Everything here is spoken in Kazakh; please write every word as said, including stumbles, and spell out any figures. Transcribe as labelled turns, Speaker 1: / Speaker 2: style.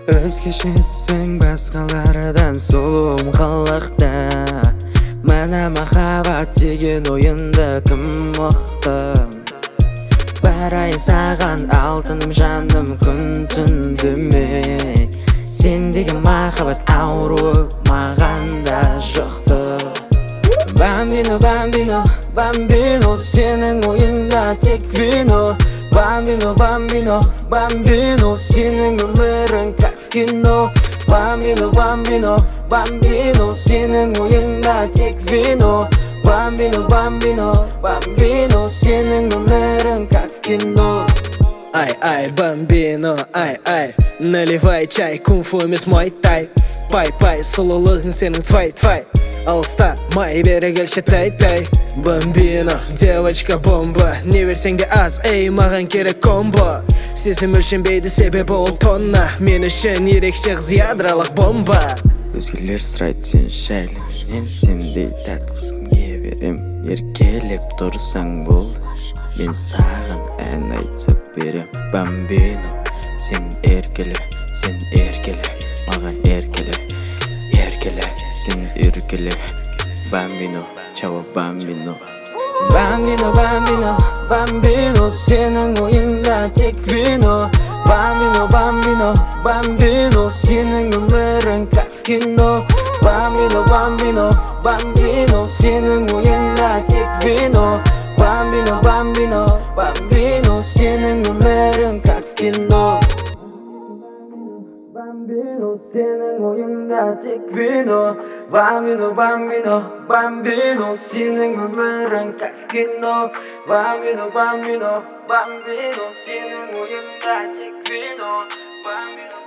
Speaker 1: Өзгешесің басқалардан сұлуым қылықта. Мана махаббат деген ойынды кім ұқты? Барайын саған алтыным жаным күн түн демей. Сен деген махаббат ауруы маған да жұқты. Бамбино, бамбино, бамбино, сенің ойында тек вино. Бамбино, бамбино, бамбино, сенің өмірің как кино. Бамбино, бамбино, бамбино, сенің ойында тек вино. Бамбино, бамбино, бамбино, сенің өмірің как кино.
Speaker 2: Ай-ай, бамбино, ай-ай, наливай чай, кунг-фу емес муай-тай. Пай-пай, сұлулығың сенің твай-твай, алыста май бере келші тай-тай. Бамбино, девочка бомба, не берсең де аз, эй, маған керек комбо. Сезім өлшенбейді себебі ол тонна, мен үшін ерекше қыз ядролық бомба.
Speaker 1: Өзгелер сұрайды сен жайлы, мен сендей тәтті қызыңе берем. Еркелеп тұрсаң болды, мен саған ән айтып берем. Бамбино, сен еркеле, сен еркеле, маған еркеле, еркеле, сен еркеле. Бамбино, чао бамбино. Бамбино, бамбино, бамбино, сенің ойында тек вино. Бамбино, бамбино, бамбино, сенің өмірің как кино. Бамбино, бамбино, бамбино, сенің ойында тек вино. Бамбино, бамбино, бамбино, сенің өмірің как кино. Бамбино, сенің ойында тек вино. Бамбино, бамбино, бамбино, сенің өмірің как кино. Бамбино, бамбино, бамбино, сенің ойында тек вино. Бамбино